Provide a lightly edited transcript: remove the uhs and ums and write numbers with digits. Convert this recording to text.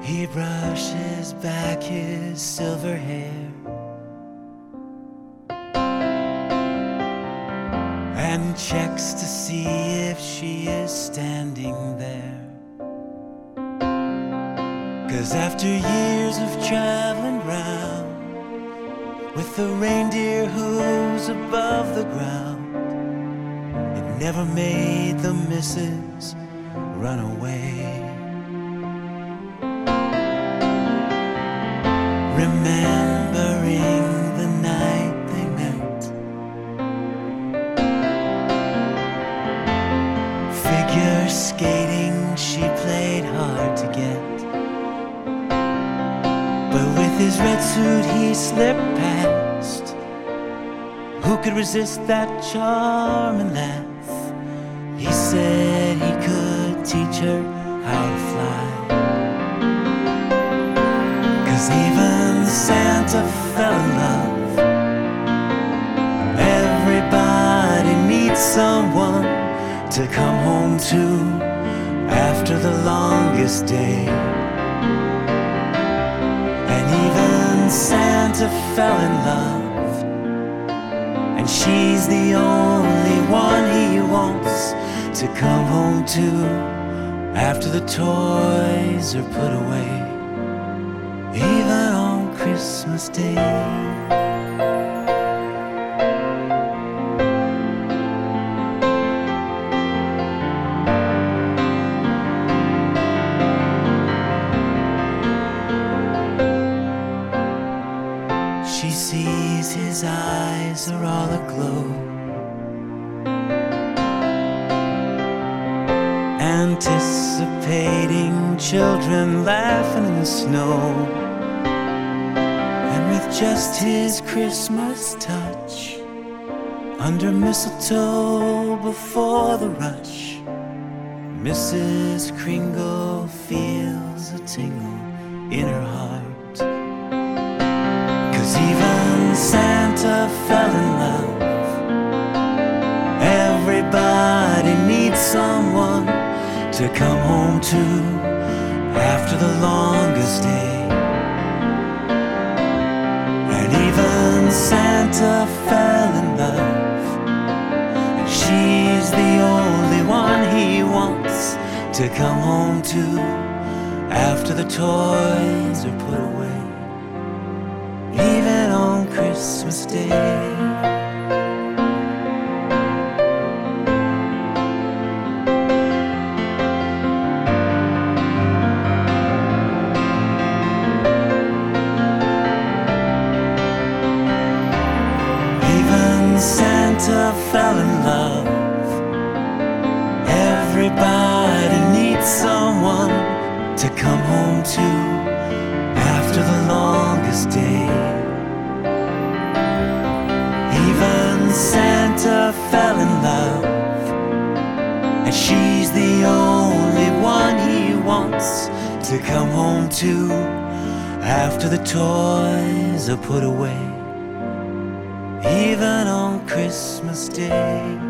He brushes back his silver hair and checks to see if she is standing there. 'Cause after years of traveling round with the reindeer hooves above the ground, it never made the missus run away. Remembering the night they met, figure skating she played hard to get, but with his red suit he slipped past. Who could resist that charm and laugh? He said he could teach her how to fly. 'Cause even Santa fell in love. Everybody needs someone to come home to after the longest day. And even Santa fell in love, and she's the only one he wants to come home to after the toys are put away. Even on Christmas Day. She sees his eyes are all aglow, anticipating children laughing in the snow. Just his Christmas touch, under mistletoe before the rush, Mrs. Kringle feels a tingle in her heart. 'Cause even Santa fell in love. Everybody needs someone to come home to after the longest day. Even Santa fell in love, and she's the only one he wants to come home to after the toys are put away. Even on Christmas Day. Santa fell in love. Everybody needs someone to come home to after the longest day. Even Santa fell in love, and she's the only one he wants to come home to after the toys are put away. Even on Christmas Day.